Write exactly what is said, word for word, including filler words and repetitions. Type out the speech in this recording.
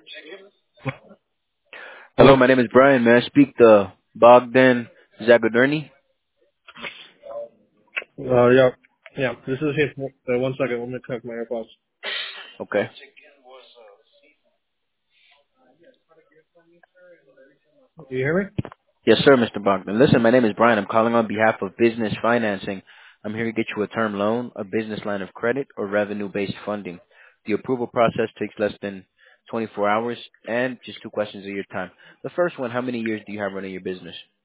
Hello. Hello, my name is Brian. May I speak to Bogdan Zagodurny? Uh, yeah, yeah. This is his. Uh, one second. Let me connect my AirPods. Okay. Do you hear me? Yes, sir, Mister Bogdan. Listen, my name is Brian. I'm calling on behalf of business financing. I'm here to get you a term loan, a business line of credit, or revenue-based funding. The approval process takes less than twenty-four hours and just two questions of your time. The first one, how many years do you have running your business?